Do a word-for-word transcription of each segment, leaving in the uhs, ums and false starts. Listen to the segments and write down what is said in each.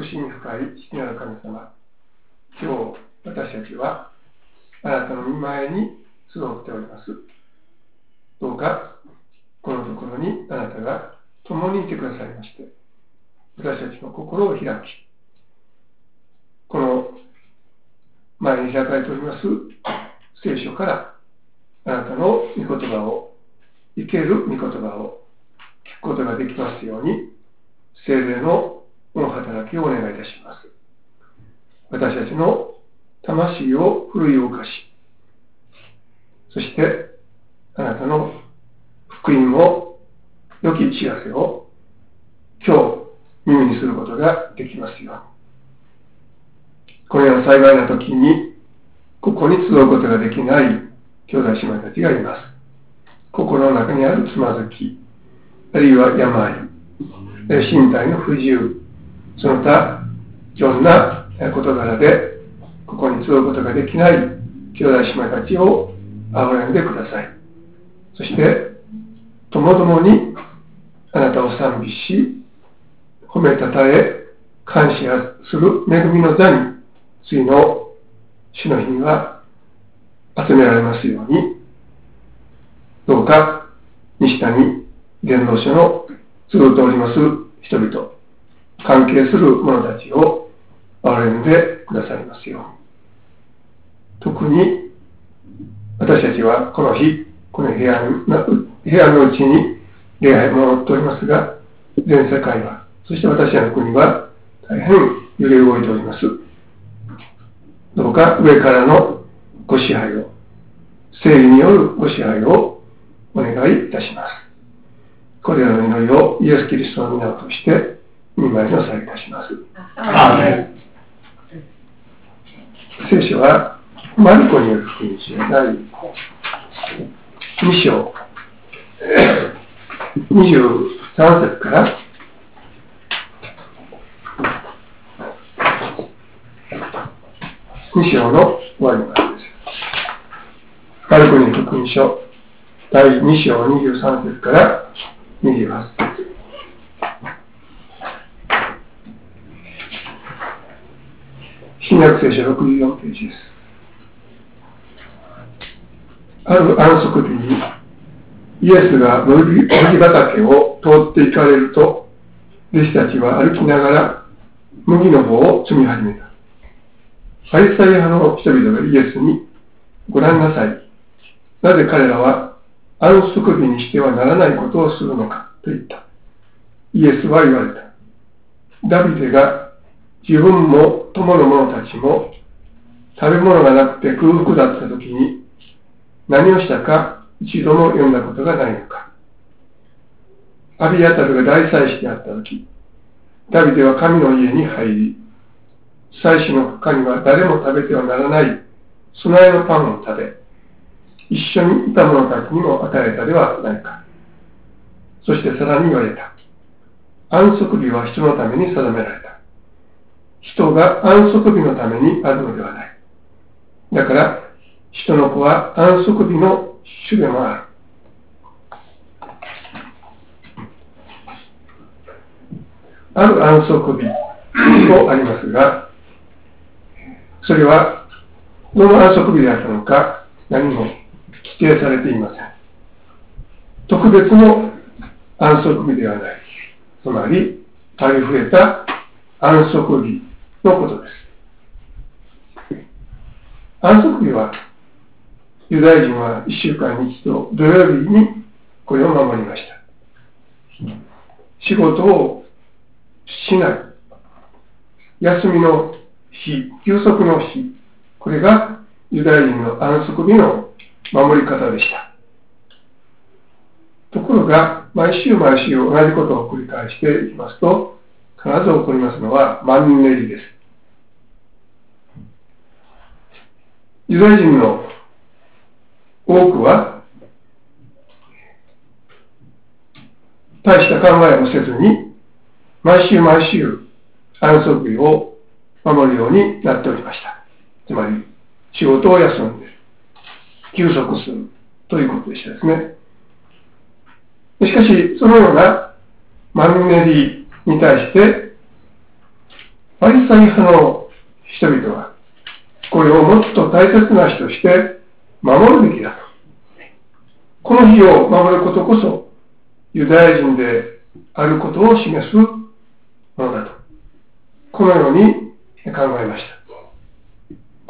慈み深い父なる神様、今日私たちはあなたの御前に集っております。どうかこのところにあなたが共にいてくださいまして、私たちの心を開き、この前に開かれております聖書からあなたの御言葉を、生ける御言葉を聞くことができますように、聖霊の御働きをお願いいたします。私たちの魂を奮い動かし、そしてあなたの福音を、良き知らせを今日耳にすることができますように。このような幸いな時にここに集うことができない兄弟姉妹たちがいます。心の中にあるつまずき、あるいは病、身体の不自由、その他いろんな事柄でここに集うことができない兄弟姉妹たちを憐れんでください。そしてともどもにあなたを賛美し、褒めたたえ感謝する恵みの座に次の主の日には集められますように、どうか西谷伝道所の集っております人々、関係する者たちを憐れんでくださいますように。特に私たちはこの日、この部屋の部屋のうちに礼拝を守っておりますが、全世界は、そして私の国は大変揺れ動いております。どうか上からのご支配を、聖理によるご支配をお願いいたします。これらの祈りをイエス・キリストの皆を通して御前にお捧げいたします。アーメン。聖書はマルコによる福音書第に章にじゅうさん節からに章の終わりまでです。マルコによる福音書第に章にじゅうさん節からにじゅうはち節。新約聖書ろくじゅうよんページです。ある安息日にイエスが麦畑を通って行かれると、弟子たちは歩きながら麦の方を摘み始めた。パリサイ派の人々がイエスに、ご覧なさい、なぜ彼らは安息日にしてはならないことをするのかと言った。イエスは言われた。ダビデが自分も友の者たちも食べ物がなくて空腹だった時に何をしたか一度も読んだことがないのか。アビアタルが大祭司であった時、ダビデは神の家に入り、祭司の他には誰も食べてはならない供えのパンを食べ、一緒にいた者たちにも与えたではないか。そしてさらに言われた。安息日は人のために定められた。人が安息日のためにあるのではない。だから人の子は安息日の主でもある。ある安息日とありますが、それはどの安息日であったのか何も規定されていません。特別の安息日ではない。つまりありふれた安息日のことです。安息日はユダヤ人はいっしゅうかんに一度土曜日にこれを守りました。仕事をしない、休みの日、休息の日、これがユダヤ人の安息日の守り方でした。ところが毎週毎週同じことを繰り返していきますと、必ず起こりますのはマンネリです。ユダヤ人の多くは大した考えをせずに毎週毎週安息日を守るようになっておりました。つまり仕事を休んで休息するということでしたですね。しかしそのようなマンネリに対してパリサイ派の人々は、これをもっと大切な日として守るべきだと。この日を守ることこそ、ユダヤ人であることを示すものだと。このように考えました。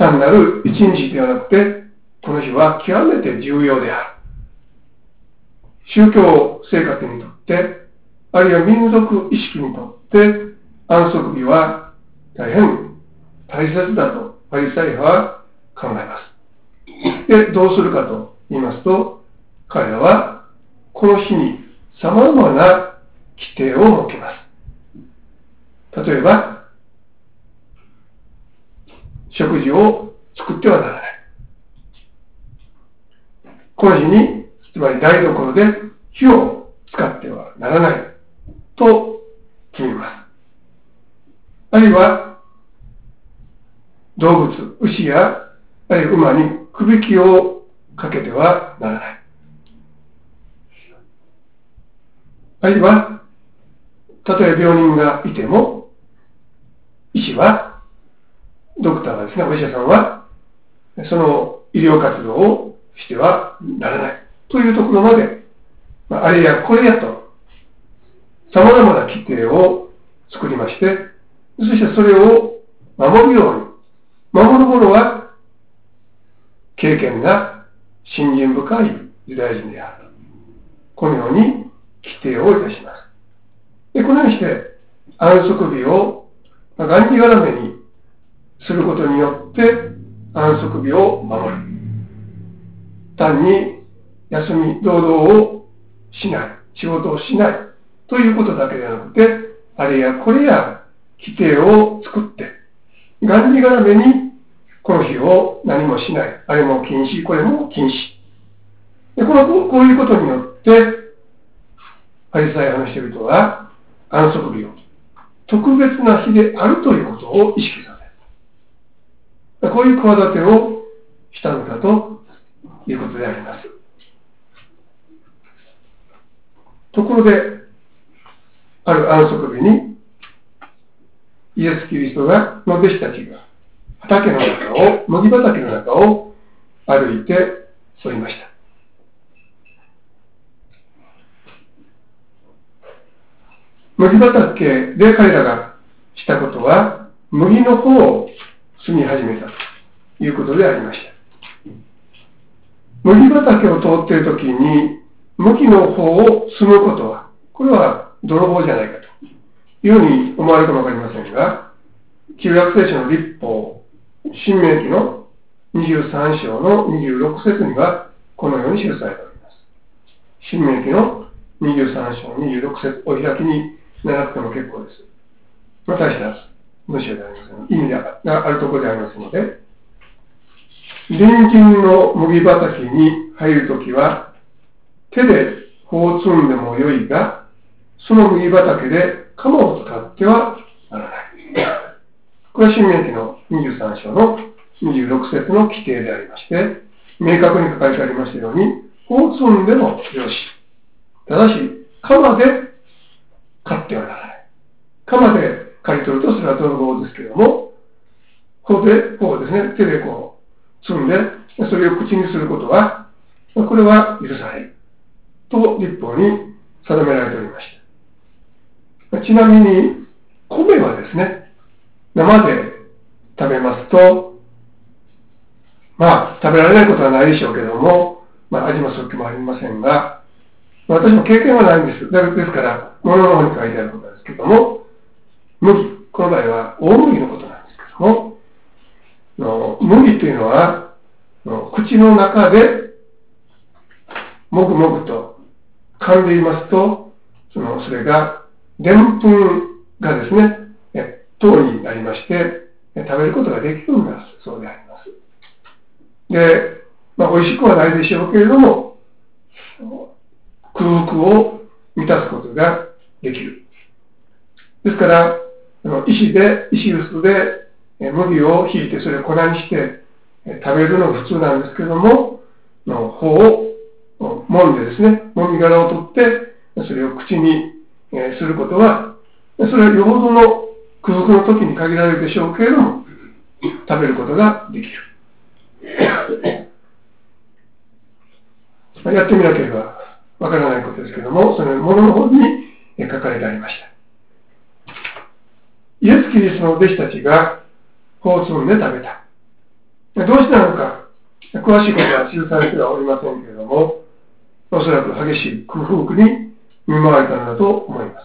単なる一日ではなくて、この日は極めて重要である。宗教生活にとって、あるいは民族意識にとって、安息日は大変大切だとパリサイ派は考えます。で、どうするかと言いますと、彼らはこの日に様々な規定を設けます。例えば、食事を作ってはならない。この日に、つまり台所で火を使ってはならないと決めます。あるいは、動物、牛や、あるいは馬にくびきをかけてはならない。あるいは、たとえ病人がいても、医師は、ドクターはですね、お医者さんは、その医療活動をしてはならない。というところまで、まあ、あれやこれやと、様々な規定を作りまして、そしてそれを守るように、守る者は、敬虔な信心深いユダヤ人である。このように規定をいたします。で、このようにして、安息日をがんじがらめにすることによって、安息日を守る。単に休み、労働をしない、仕事をしないということだけではなくて、あれやこれや規定を作って、がんじがらめにこの日を何もしない、あれも禁止、これも禁止。でこのこういうことによって、パリサイ派の人々は安息日を特別な日であるということを意識させる。こういう企てをしたのだということであります。ところで、ある安息日に、イエス・キリストが、の弟子たちが、畑の中を、麦畑の中を歩いておりました。麦畑で彼らがしたことは、麦の方を摘み始めたということでありました。麦畑を通っているときに、麦の方を摘むことは、これは泥棒じゃないかというふうに思われるかもわかりませんが、旧約聖書の律法、申命記のにじゅうさん章のにじゅうろく節には、このように記されております。申命記のにじゅうさん章にじゅうろく節、お開きにならなくても結構です。またした文章であります意味があるところでありますので、隣人の麦畑に入るときは、手で穂を摘んでもよいが、その麦畑で鎌を使ってはならない。これは申命記のにじゅうさん章のにじゅうろく節の規定でありまして、明確に書かれてありましたように、穂を摘んでもよし。ただし、鎌で刈ってはならない。鎌で刈り取るとそれは泥棒ですけれども、穂で、こうですね、手でこう摘んで、それを口にすることは、これは許される。と律法に定められておりました。ちなみに、米はですね、生で食べますと、まあ、食べられないことはないでしょうけども、まあ、味もそっけもありませんが、私も経験はないんです。ですから、物の方に書いてあることですけども、麦、この場合は大麦のことなんですけども、の麦というのは、の口の中で、もぐもぐと噛んでいますと、そのそれが、でんぷんがですね、糖になりまして、食べることができるんだそうであります。で、まあ、美味しくはないでしょうけれども、空腹を満たすことができる。ですから、石で、石臼で麦をひいてそれを粉にして食べるのが普通なんですけれども、穂を揉んでですね、もみ殻を取って、それを口にすることは、それはよほどの空腹の時に限られるでしょうけれども、食べることができる。やってみなければわからないことですけれども、そのものの方に書かれてありました。イエス・キリストの弟子たちが子を摘んで食べた。どうしてなのか、詳しいことは記されてはおりませんけれども、おそらく激しい空腹に見舞われたのだと思います。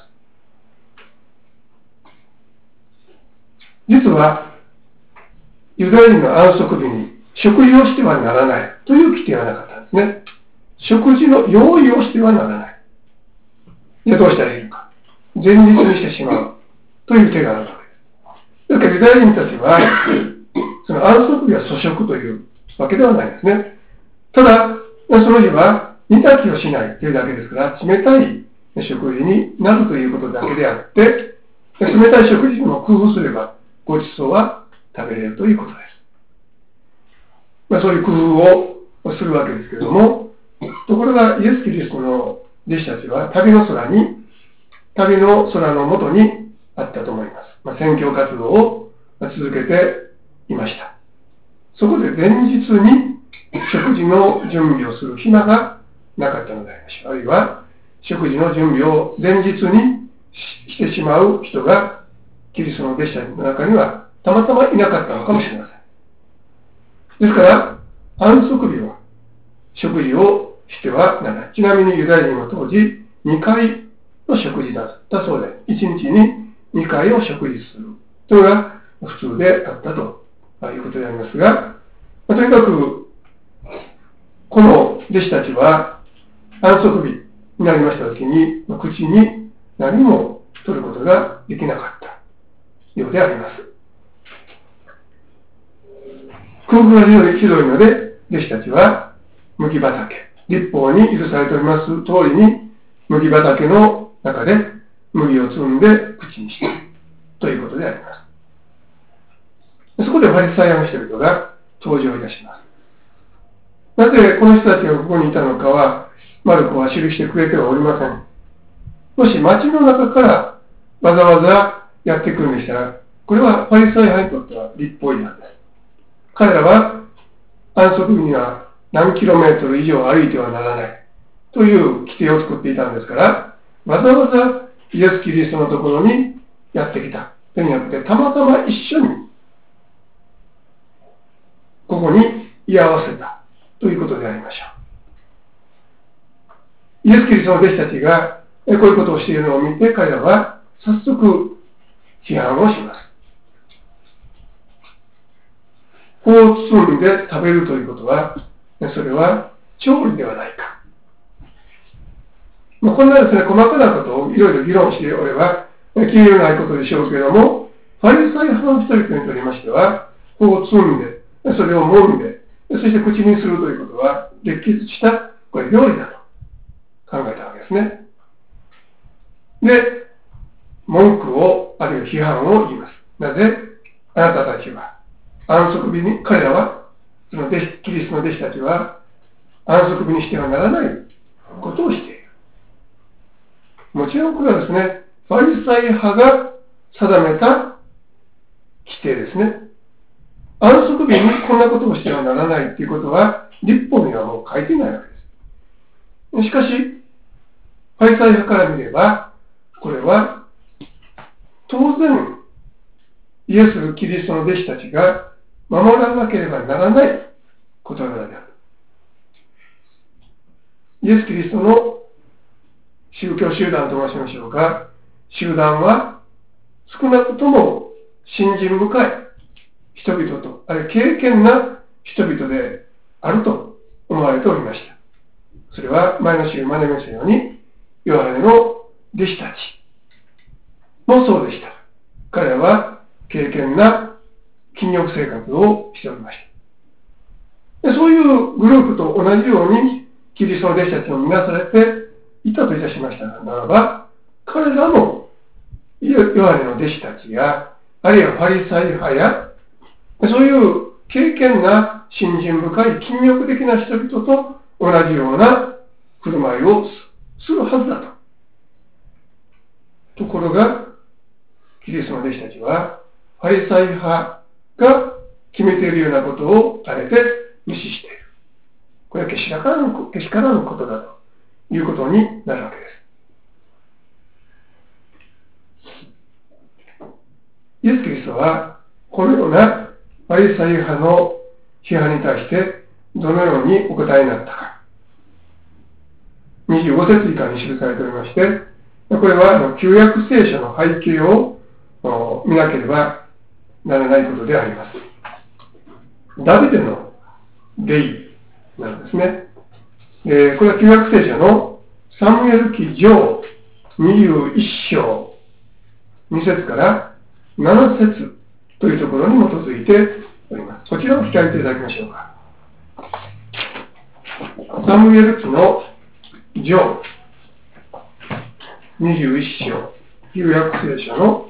実は、ユダヤ人の安息日に食事をしてはならないという規定はなかったんですね。食事の用意をしてはならない。で、どうしたらいいのか。前日にしてしまうという手があるわけです。だからユダヤ人たちは、その安息日は粗食というわけではないですね。ただ、その日は煮炊きをしないというだけですから、冷たい食事になるということだけであって、冷たい食事にも工夫すれば、ごちそうは食べれるということです。まあ、そういう工夫をするわけですけれども、ところがイエス・キリストの弟子たちは旅の空に、旅の空の下にあったと思います。まあ、宣教活動を続けていました。そこで前日に食事の準備をする暇がなかったのでありましょう。あるいは食事の準備を前日にしてしまう人がキリストの弟子たちの中にはたまたまいなかったのかもしれません。ですから安息日は食事をしてはならない。ちなみにユダヤ人は当時にかいの食事だったそうで、いちにちににかいを食事するというのが普通であったということでありますが、とにかくこの弟子たちは安息日になりましたときに口に何も取ることができなかったようであります。空腹がひどいので弟子たちは麦畑、律法に許されております通りに麦畑の中で麦を摘んで口にしたということであります。そこでファリサイ派の人々が登場いたします。なぜこの人たちがここにいたのかはマルコは記してくれてはおりません。もし町の中からわざわざやってくるんでしたら、これはファリサイ派にとっては立法違反です。彼らは安息日には何キロメートル以上歩いてはならないという規定を作っていたんですから、わざわざイエス・キリストのところにやってきたとになって、たまたま一緒にここに居合わせたということでありましょう。イエス・キリストの弟子たちがこういうことをしているのを見て、彼らは早速批判をします。子を包んで食べるということは、それは調理ではないか。まあ、こんなですね、細かなことをいろいろ議論しておれば、気に入らないことでしょうけれども、ファリサイ派の人々にとりましては、子を包んで、それを揉んで、そして口にするということは、列筆したこれ料理だと考えたわけですね。で、文句を、あるいは批判を言います。なぜあなたたちは、安息日に、彼らは、その弟子キリストの弟子たちは、安息日にしてはならないことをしている。もちろんこれはですね、ファリサイ派が定めた規定ですね。安息日にこんなことをしてはならないということは、律法にはもう書いてないわけです。しかし、ファリサイ派から見れば、これは当然、イエス・キリストの弟子たちが守らなければならない事柄である。イエス・キリストの宗教集団と申しましょうか、集団は少なくとも信心深い人々と、あるいは敬虔な人々であると思われておりました。それは前の週学びましたように、ヨハネの弟子たちもそうでした。彼らは敬虔な禁欲生活をしておりました。でそういうグループと同じようにキリストの弟子たちも見なされていたといたしましたならば、彼らもヨハネの弟子たちや、あるいはファリサイ派や、そういう敬虔な信心深い禁欲的な人々と同じような振る舞いをするはずだと。ところが、キキリストの弟子たちはファリサイ派が決めているようなことをあえて無視している。これはけしからぬ、けしからぬことだということになるわけです。イエス・キリストはこのようなファリサイ派の批判に対してどのようにお答えになったか。にじゅうご節以下に記されておりまして、これは旧約聖書の背景を見なければならないことであります。ダビデの霊なんですね。でこれは旧約聖書のサムエル記上にじゅういっ章に節からなな節というところに基づいております。こちらを開いていただきましょうか。サムエル記の上にじゅういっ章、旧約聖書の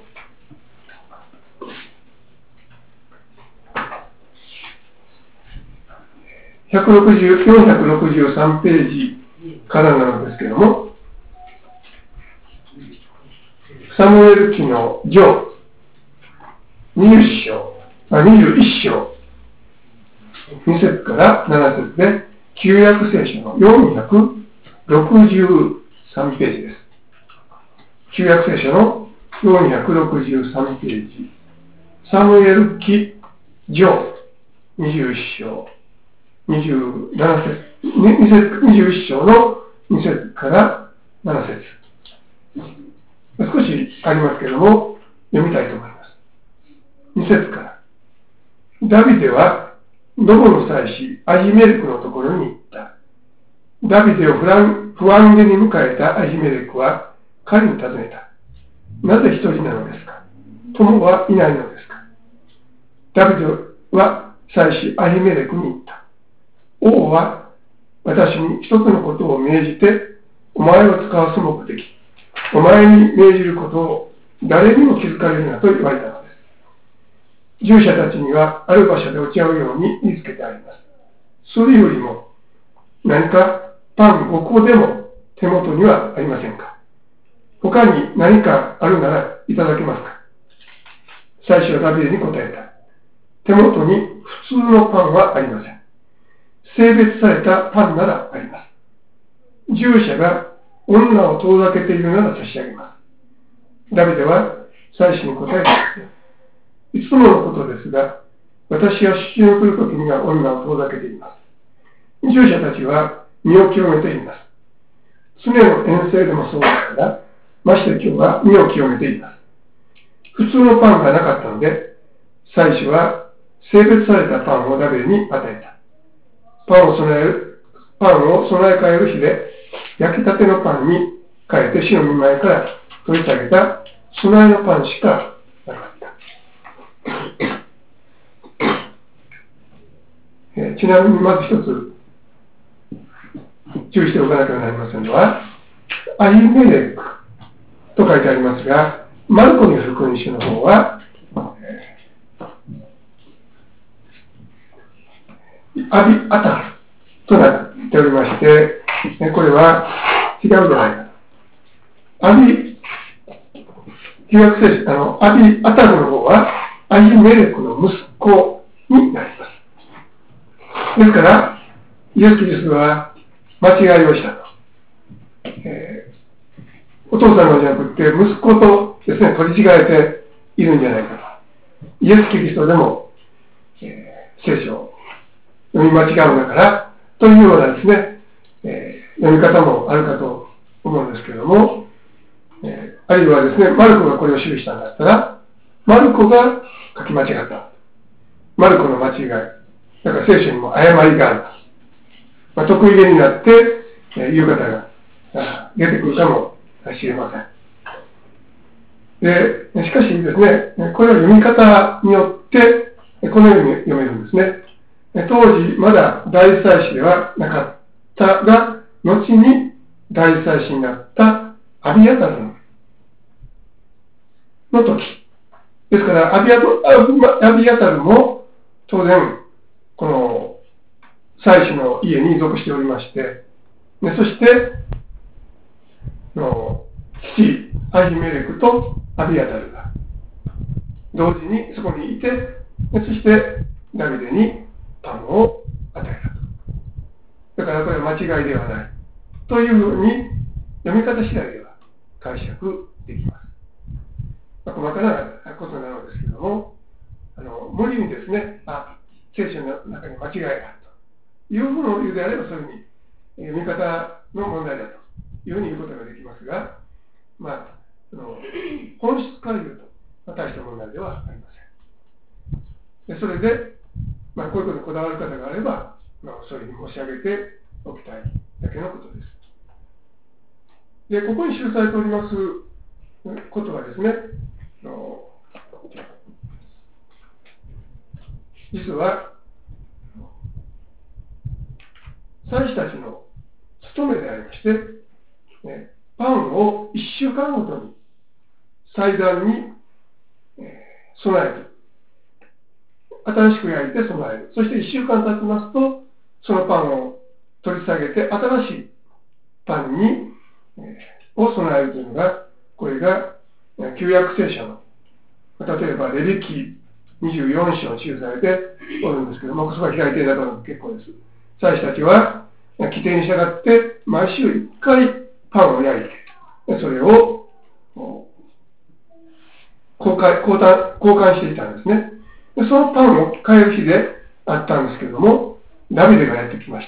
よんひゃくろくじゅうさんページからなのですけれども、サムエル記の上にじゅう章、あにじゅういっ章に節からなな節で旧約聖書のよんひゃくろくじゅうさんページです。旧約聖書のよんひゃくろくじゅうさんページ、サムエル記上にじゅういっ章にじゅうなな節、にじゅういっ章のに節からなな節、少しありますけれども読みたいと思います。に節から、ダビデはノボの祭司アヒメレクのところに行った。ダビデを不安不安げに迎えたアヒメレクは彼に尋ねた。なぜ一人なのですか？友はいないのですか？ダビデは祭司アヒメレクに言った。王は私に一つのことを命じて、お前を使わす目的、お前に命じることを誰にも気づかれるなと言われたのです。従者たちにはある場所で落ち合うように見つけてあります。それよりも何かパンごこでも手元にはありませんか？他に何かあるならいただけますか？祭司はダビデに答えた。手元に普通のパンはありません。性別されたパンならあります。従者が女を遠ざけているなら差し上げます。ダビデは祭司に答えた。いつものことですが、私は出陣をするときには女を遠ざけています。従者たちは身を清めています。常の遠征でもそうですから、まして今日は身を清めています。普通のパンがなかったので、祭司は性別されたパンをダビデに与えた。パンを備える、パンを備え替える日で、焼きたてのパンに変えて死の見舞いから取り下げた備えのパンしかなかった。えー、ちなみにまず一つ注意しておかなければなりませんのは、アヒメレクと書いてありますが、マルコに福音書の方は、アビアタルとなっておりまして、これは違うじゃないかと。アビ、旧約聖書、あの、アビアタルの方は、アヒメレクの息子になります。ですから、イエス・キリストは間違いをしたと。えー、お父さんのじゃなくて、息子とですね、取り違えているんじゃないかと。イエス・キリストでも、えー、聖書を読み間違うんだから、というようなですね、えー、読み方もあるかと思うんですけれども、えー、あるいはですね、マルコがこれを記したんだったら、マルコが書き間違った。マルコの間違い。だから聖書にも誤りがある。まあ、得意げになって、えー、いう方が出てくるかもしれません。で、しかしですね、これは読み方によって、このように読めるんですね。当時まだ大祭司ではなかったが、後に大祭司になったアビアタルの時。ですから、アビア、アビアタルも当然、この祭司の家に属しておりまして、でそして、の父、アヒメレクとアビアタルが同時にそこにいて、そしてダビデにパンを与えたと。だからこれは間違いではないというふうに読み方次第では解釈できます。まあ、細かなことなのですけども、あの無理にですね、あ、聖書の中に間違いがあるというふうに言うであれば、そういうふうに読み方の問題だというふうに言うことができますが、まあ、あの本質から言うと大した問題ではありません。でそれで、まあ、こういうことにこだわる方があれば、まあ、そういうふうに申し上げておきたいだけのことです。で、ここに記されておりますことはですね、あの実は祭司たちの務めでありまして、ね、パンをいっしゅうかんごとに祭壇に、えー、備える。新しく焼いて備える。そしていっしゅうかん経ちますと、そのパンを取り下げて新しいパンに、えー、を備えるというのが、これが旧約聖書の、例えばレビ記にじゅうよん章に記されておるんですけども、そこは開いていただくのも結構です。祭司たちは規定に従って毎週いっかいパンを焼いて、それを交換、交換、交換していたんですね。でそのパンを変える日であったんですけれども、ダビデがやってきました。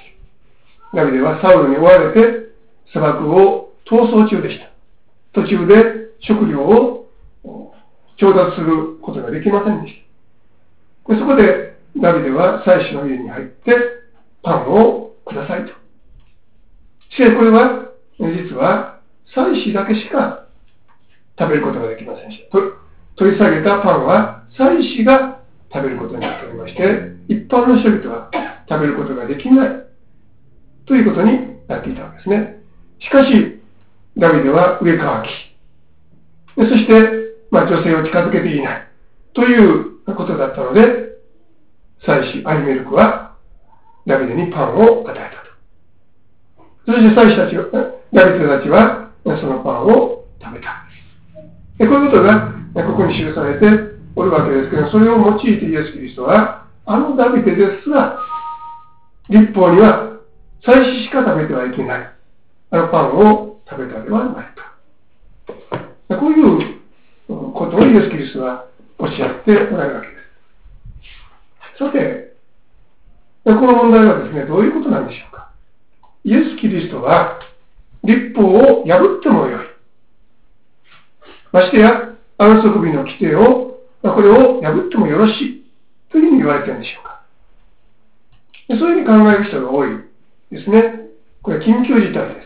ダビデはサウルに追われて砂漠を逃走中でした。途中で食料を調達することができませんでした。でそこでダビデは祭司の家に入ってパンをくださいと。しかしこれは実は祭司だけしか食べることができませんでした。取り下げたパンは祭司が食べることになっておりまして、一般の人々は食べることができないということになっていたわけですね。しかしダビデは上乾き、でそして、まあ、女性を近づけていないということだったので、祭司アヒメルクはダビデにパンを与えたと。そして祭司たちは、ダビデたちはそのパンを食べた。でこういうことがここに記されておるわけですけど、それを用いてイエス・キリストは、あのダビデですら律法には祭司しか食べてはいけないあのパンを食べたではないか。こういうことをイエス・キリストはおっしゃっておられるわけです。さて、この問題はですね、どういうことなんでしょうか。イエス・キリストは律法を破ってもよい。ましてや、安息日の規定を、これを破ってもよろしいというふうに言われているんでしょうか。そういうふうに考える人が多いですね。これは緊急事態です。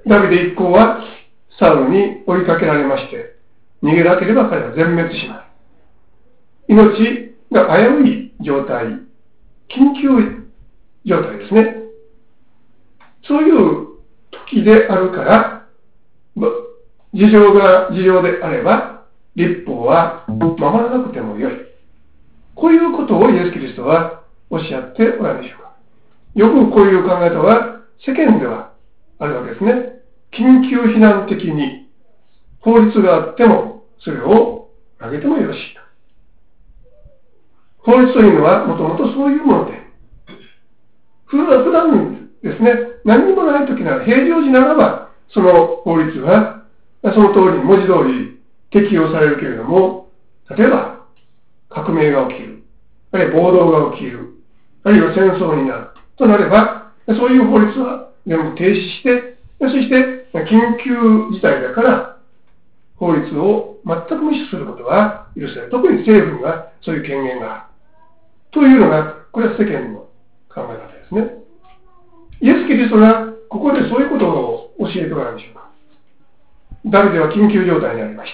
ダビデ一行はサウルに追いかけられまして、逃げなければ彼は全滅します。命が危うい状態、緊急状態ですね。そういう時であるから、事情が事情であれば、律法は守らなくてもよい。こういうことをイエス・キリストはおっしゃっておられるでしょうか。よくこういう考え方は世間ではあるわけですね。緊急避難的に法律があってもそれを挙げてもよろしいと。法律というのはもともとそういうもので、普段ですね、何にもない時なら、平常時ならば、その法律はその通り、文字通り適用されるけれども、例えば革命が起きる、あるいは暴動が起きる、あるいは戦争になるとなれば、そういう法律は全部停止して、そして緊急事態だから法律を全く無視することは許される。特に政府にはそういう権限があるというのが、これは世間の考え方ですね。イエス・キリストがここでそういうことを教えておられるでしょうか。ダビデは緊急状態にありました。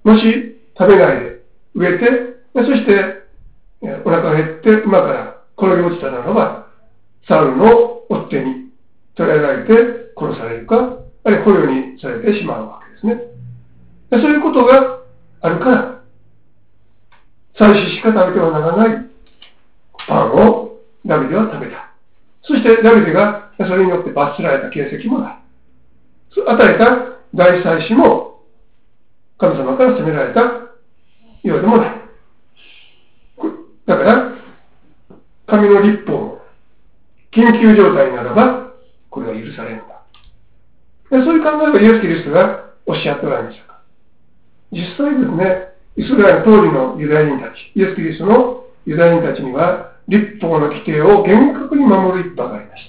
もし食べないで植えて、そしてお腹が減って馬から転げ落ちたならば、サウルの追っ手に捕らえられて殺されるか、あるいは捕虜にされてしまうわけですね。でそういうことがあるから、祭司しか食べてはならないパンをダビデは食べた。そしてダビデがそれによって罰せられた形跡もない。与えた大祭司も神様から責められたようでもない。だから、神の律法、緊急状態ならば、これは許されるんだ。でそういう考えをイエス・キリストがおっしゃっておられましたか。実際ですね、イスラエル当時のユダヤ人たち、イエス・キリストのユダヤ人たちには、律法の規定を厳格に守る一派がありました。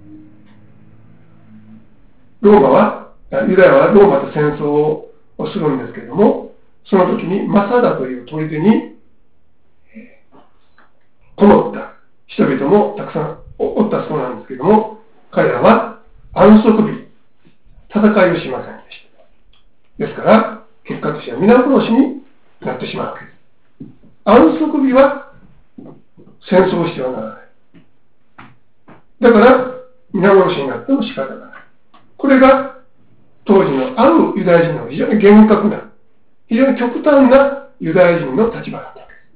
ローマは、ユダヤはローマと戦争をするんですけれども、その時にマサダという砦にこもった人々もたくさんおったそうなんですけれども、彼らは安息日、戦いをしませんでした。ですから、結果としては皆殺しになってしまうわけです。安息日は戦争をしてはならない。だから、皆殺しになっても仕方がない。これが当時のあるユダヤ人の非常に厳格な、非常に極端なユダヤ人の立場だったわけです。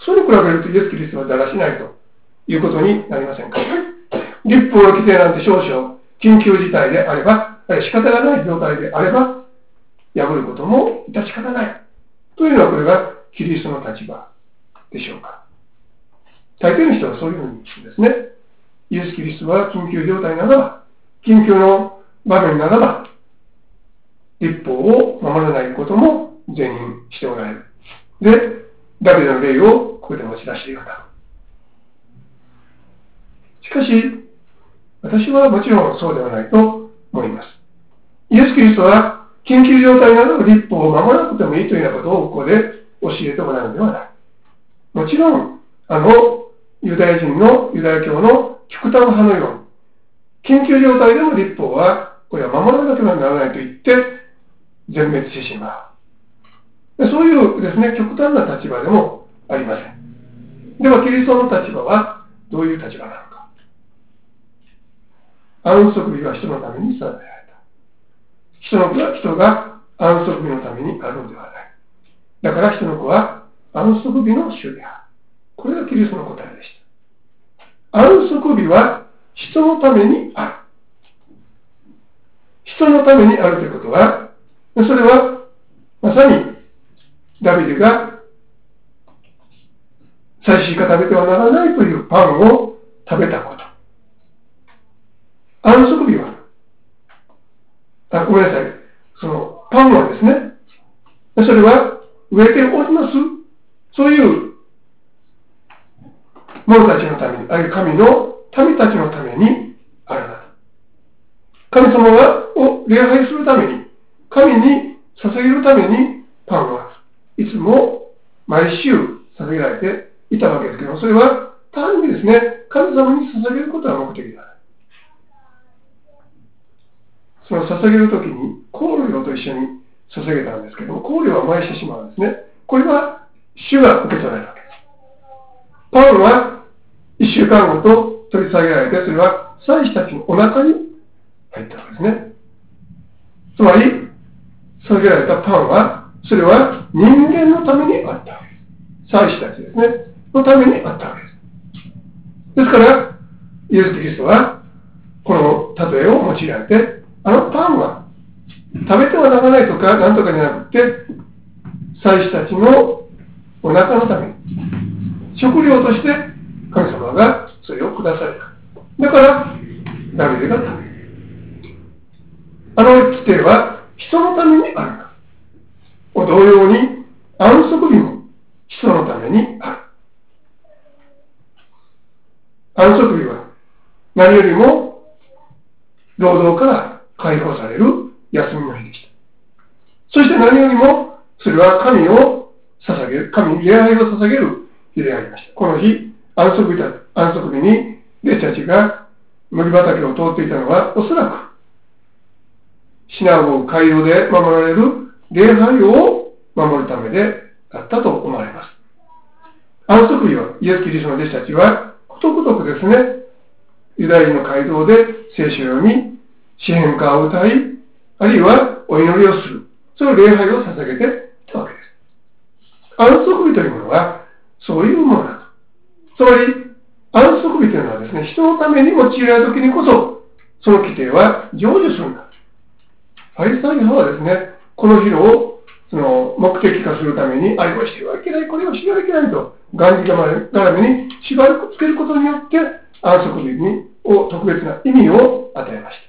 それに比べるとイエス・キリストはだらしないということになりませんか。律法の規定なんて少々緊急事態であれば、あるいは仕方がない状態であれば、破ることも致し方ない。というのはこれがキリストの立場でしょうか。大抵の人はそういうふうに言うんですね。イエス・キリストは緊急状態ならば、緊急の場面ならば、律法を守らないことも全員しておられる。で、ダビデの例をここで持ち出しているんだ。しかし、私はもちろんそうではないと思います。イエス・キリストは緊急状態などの律法を守らなくてもいいというようなことをここで教えておられるのではない。もちろん、あのユダヤ人のユダヤ教の極端派のように、緊急状態での律法は、これは守らなければならないと言って、全滅してしまう。そういうですね、極端な立場でもありません。では、キリストの立場はどういう立場なのか。安息日は人のために定められた。人の子は人が安息日のためにあるのではない。だから人の子は安息日の主である。これがキリストの答えでした。安息日は人のためにある。人のためにあるということは、それはまさにダビデが祭司が食べてはならないというパンを食べたこと。安息日は、あ、ごめんなさい。そのパンはですね、それは植えております。そういう者たちのために、あるいは神の民たちのためにあるのだ。神様を礼拝するために、神に捧げるためにパンはいつも毎週捧げられていたわけですけど、それは単にですね、神様に捧げることが目的である。その捧げるときに香料と一緒に捧げたんですけども、香料は燃やしてしまうんですね。これは主が受け取られるわけです。パンはいっしゅうかんごと取り下げられて、それは祭司たちのお腹に入ったわけですね。つまり、捧げられたパンは、それは人間のためにあったわけです。祭司たちですね、のためにあったわけです。ですから、イエス・キリストは、この例えを用いられて、あのパンは食べてはならないとか、なんとかじゃなくて、祭司たちのお腹のために、食料として神様がそれを下された。だから、ダビデが食べる。あの規定は人のためにあるか。同様に安息日も人のためにある。安息日は何よりも労働から解放される休みの日でした。そして何よりもそれは神を捧げる、神に礼拝を捧げる日でありました。この日、安息日だ、安息日に弟子たちが麦畑を通っていたのはおそらくシナゴー街道で守られる礼拝を守るためであったと思われます。安息日はイエス・キリストの弟子たちはことごとくですね、ユダヤ人の街道で聖書を読み、詩篇歌を歌い、あるいはお祈りをする、その礼拝を捧げていたわけです。安息日というものはそういうものだと。つまり安息日というのはですね、人のために用いられるときにこそその規定は成就するんだ。ファリサイ派はですね、 この日をその目的化するために、あれをしてはいけない、これをしてはいけないと、がんじがらめに縛りつけることによって、安息日にを特別な意味を与えました。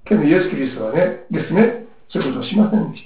けど、イエス・キリストはね、ですね、そういうことをしませんでした。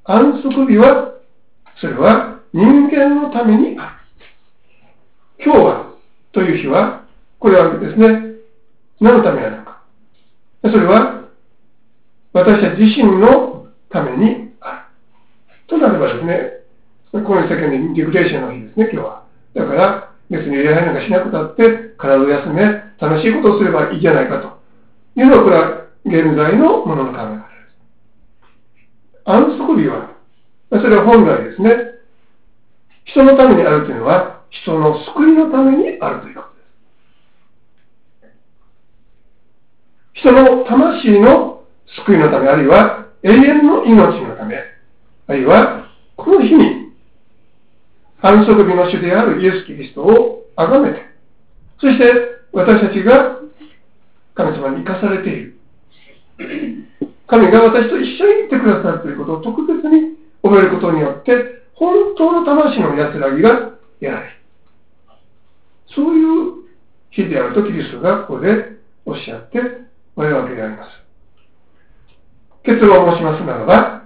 安息日は、それは人間のためにある。今日は、という日は、これはですね、何のためなのか。それは、私たち自身のためにある。となればですね、この世間でリクレーションの日ですね、今日は。だから、別に礼拝なんかしなくたって、体を休め、楽しいことをすればいいじゃないかというのは、これは現在のものの考え方です。安息日は、それは本来ですね、人のためにあるというのは、人の救いのためにあるということです。人の魂の救いのため、あるいは永遠の命のため、あるいはこの日に安息日の主であるイエス・キリストを崇めて、そして私たちが神様に生かされている。神が私と一緒にいてくださるということを特別に覚えることによって、本当の魂の安らぎが得られる。そういう日であるとキリストがここでおっしゃっておられるわけであります。結論を申しますならば、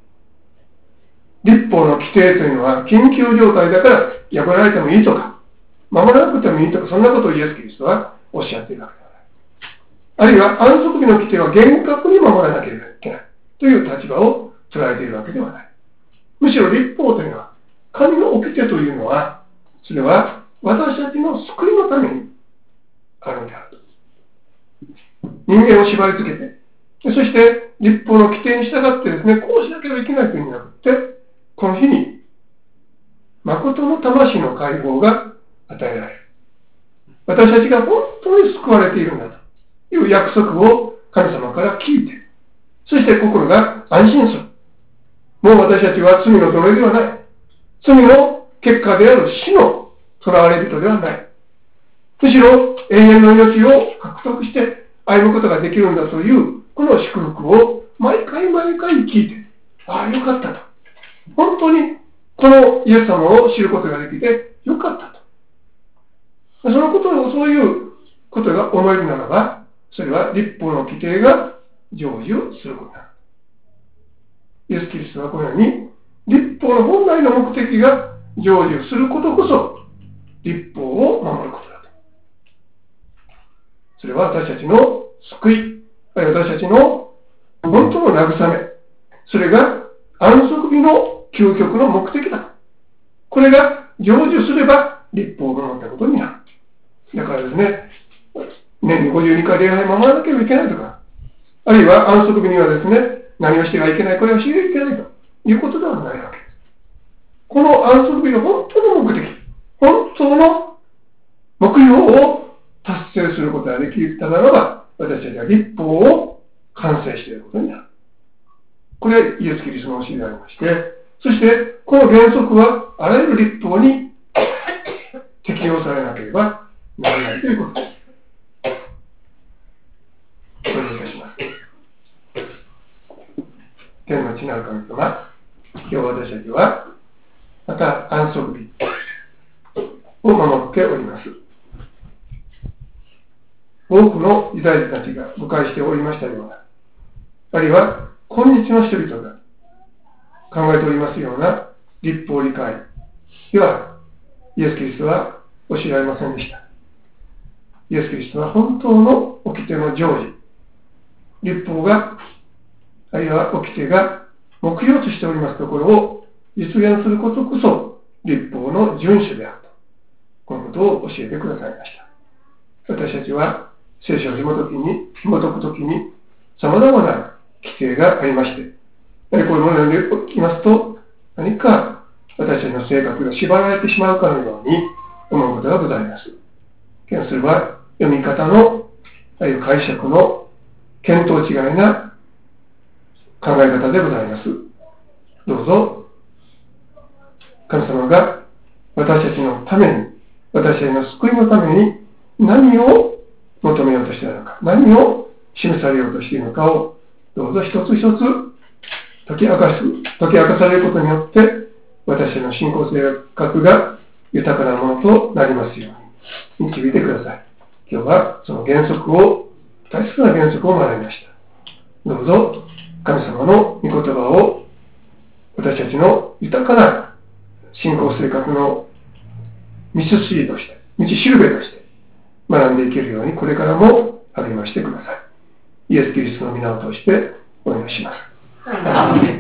律法の規定というのは緊急状態だから破られてもいいとか、守らなくてもいいとか、そんなことをイエス・キリストはおっしゃっているわけではない。あるいは安息日の規定は厳格に守らなければいけないという立場を捉えているわけではない。むしろ律法というのは、神の掟というのは、それは私たちの救いのためにあるのであると。人間を縛り付けて、そして律法の規定に従ってですね、こうしなければいけないというんじゃなくて、この日に誠の魂の解放が与えられる。私たちが本当に救われているんだという約束を神様から聞いて、そして心が安心する。もう私たちは罪の奴隷ではない。罪の結果である死の囚われ人ではない。むしろ永遠の命を獲得して歩むことができるんだというこの祝福を毎回毎回聞いて、ああよかったと。本当にこのイエス様を知ることができてよかったと。そのことを、そういうことが思えるならば、それは律法の規定が成就することだ。イエス・キリストはこのように、律法の本来の目的が成就することこそ、律法を守ることだと。それは私たちの救い、私たちの本当の慰め、それが安息日の究極の目的だ。これが成就すれば、律法を守ったことになる。だからですね、年にごじゅうにかい礼拝を守らなければいけないとか、あるいは安息日にはですね、何をしてはいけない、これをしてはいけないということではないわけです。この安息日の本当の目的、本当の目標を達成することができたならば、私たちは律法を完成していることになる。これはイエス・キリストの教えでありまして、そしてこの原則はあらゆる律法に適用されなければならないということです。お願いいたします。天の地なる神様、今日私たちはまた安息日を守っております。多くのユダヤ人たちが誤解しておりましたような、あるいは今日の人々が考えておりますような律法理解では、イエス・キリストは教えられませんでした。イエス・キリストは本当の掟の成就、律法が、あるいは掟が目標としておりますところを実現することこそ律法の遵守であると、このことを教えてくださいました。私たちは聖書を紐解きに、紐解くときに様々な規定がありまして、こういうものを読んでいますと、何か私たちの性格が縛られてしまうかのように思うことがございます。それは読み方の、あるいは解釈の見当違いな考え方でございます。どうぞ、神様が私たちのために、私たちの救いのために何を求めようとしているのか、何を示されようとしているのかを、どうぞ一つ一つ解き明かす、解き明かされることによって、私の信仰生活が豊かなものとなりますように導いてください。今日はその原則を、大切な原則を学びました。どうぞ神様の御言葉を私たちの豊かな信仰生活の道筋として、道しるべとして学んでいけるようにこれからも励ましてください。イエス・キリストの皆を通してお願いします。